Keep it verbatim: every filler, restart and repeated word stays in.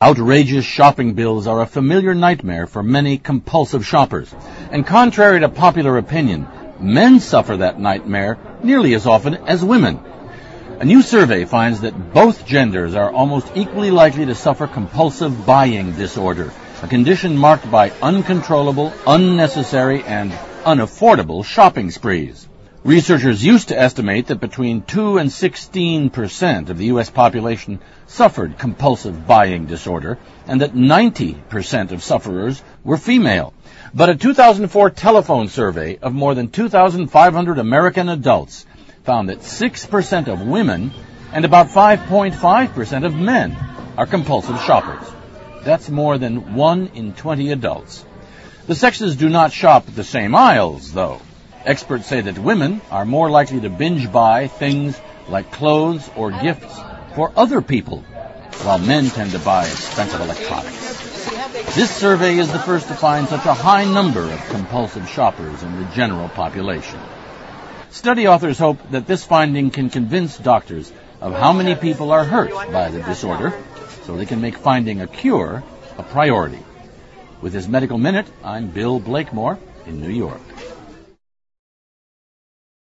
Outrageous shopping bills are a familiar nightmare for many compulsive shoppers. And contrary to popular opinion, men suffer that nightmare nearly as often as women. A new survey finds that both genders are almost equally likely to suffer compulsive buying disorder, a condition marked by uncontrollable, unnecessary, and unaffordable shopping sprees. Researchers used to estimate that between two and sixteen percent of the U S population suffered compulsive buying disorder, and that ninety percent of sufferers were female. But a two thousand four telephone survey of more than two thousand five hundred American adults found that six percent of women and about five point five percent of men are compulsive shoppers. That's more than one in twenty adults. The sexes do not shop the same aisles, though. Experts say that women are more likely to binge buy things like clothes or gifts for other people, while men tend to buy expensive electronics. This survey is the first to find such a high number of compulsive shoppers in the general population. Study authors hope that this finding can convince doctors of how many people are hurt by the disorder, so they can make finding a cure a priority. With this Medical Minute, I'm Bill Blakemore in New York.